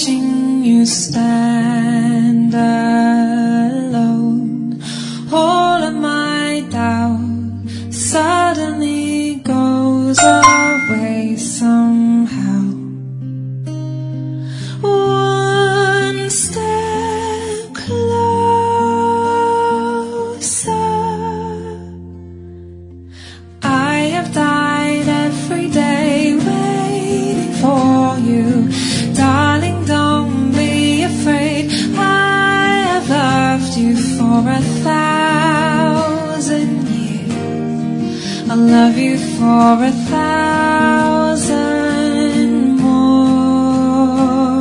watching you stand alone. All of my doubt suddenly goes away somehow. One step closer. I have died every day waiting for you. Darling, don't be afraid. I have loved you for 1,000 years. I'll love you for 1,000 more.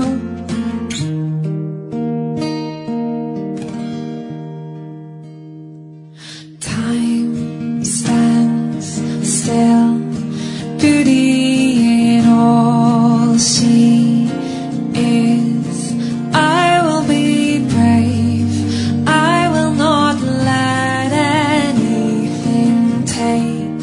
Time stands still, beauty in all she is. I will be brave. I will not let anything take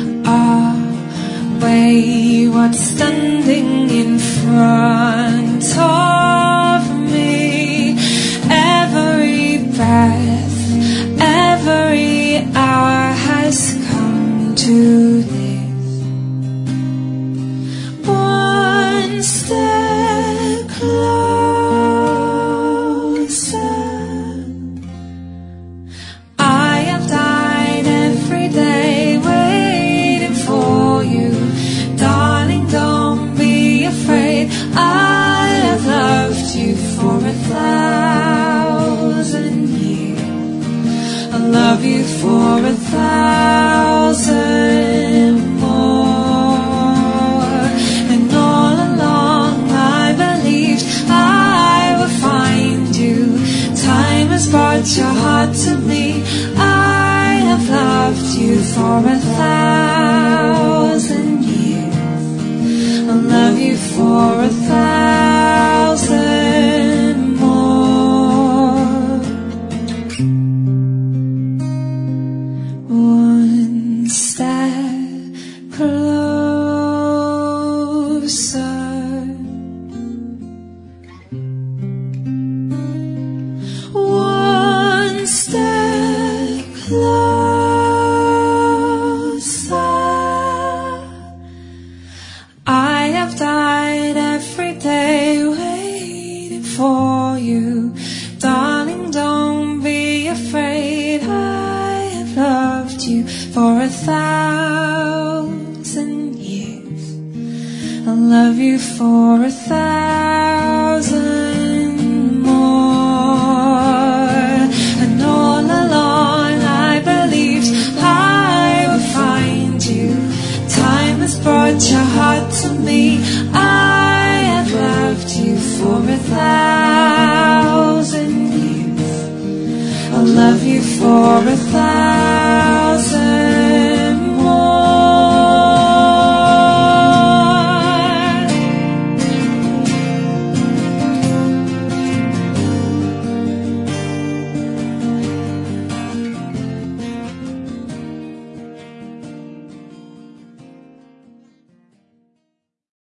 away what's standing in front of me. Every breath, every hour has come to this. One step closer. I have died every day waiting for you. Darling, don't be afraid. I have loved you for 1,000 years. I'll love you for 1,000 more. And all along I believed I would find you. Time has brought your heart to me. I have loved you for 1,000 years. I'll love you for 1,000 more. One step closer. One step closer. I have died every day waiting for you. Darling, don't be afraid. I have loved you for 1,000 years. I'll love you for 1,000 more. And all along I believed I would find you. Time has brought your heart to me. I have loved you for 1,000 years. I'll love you for 1,000